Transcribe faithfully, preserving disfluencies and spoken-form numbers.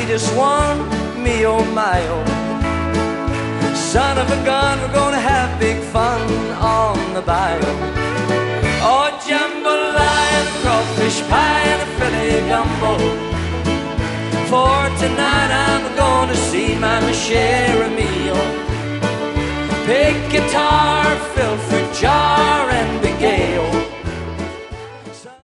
just one, me oh my oh. Son of a gun, we're gonna have big fun on the bayou. Oh, jambalaya and a crawfish pie and a Philly gumbo. For tonight I'm gonna see my Michelle Mio. Pick guitar, fill